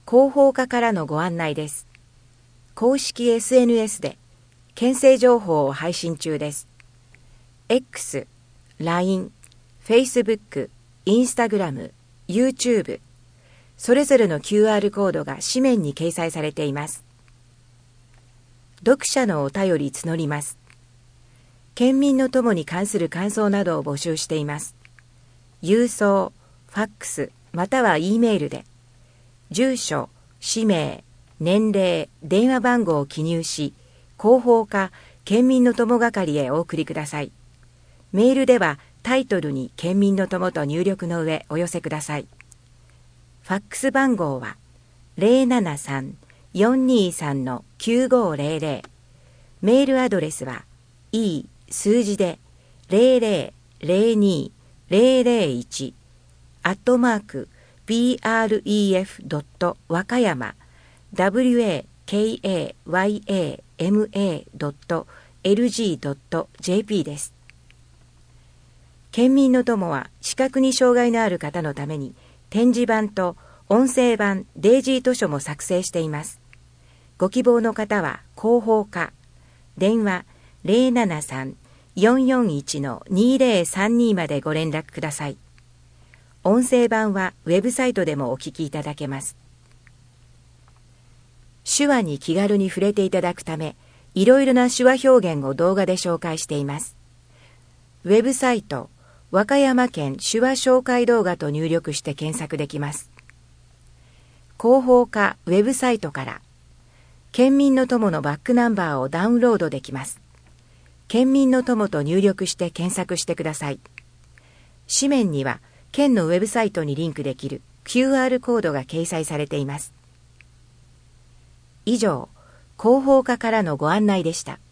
広報課からのご案内です。公式 SNS で県政情報を配信中です。X、LINE、Facebook、Instagram、YouTube、それぞれの QR コードが紙面に掲載されています。読者のお便り募ります。県民の友に関する感想などを募集しています。郵送、ファックス、または E メールで、住所、氏名、年齢、電話番号を記入し、広報課県民の友係へお送りください。メールではタイトルに県民の友と入力の上お寄せください。ファックス番号は 073-423-9500。メールアドレスは e 数字で0002-001@pref.wakayama wakayama.lg.jp です。県民の友は視覚に障害のある方のために展示版と音声版デイジー図書も作成しています。ご希望の方は広報課、電話 073-441-2032 までご連絡ください。音声版はウェブサイトでもお聞きいただけます。手話に気軽に触れていただくため、いろいろな手話表現を動画で紹介しています。ウェブサイト、和歌山県手話紹介動画と入力して検索できます。広報課ウェブサイトから、県民の友のバックナンバーをダウンロードできます。県民の友と入力して検索してください。紙面には、県のウェブサイトにリンクできる QR コードが掲載されています。以上、広報課からのご案内でした。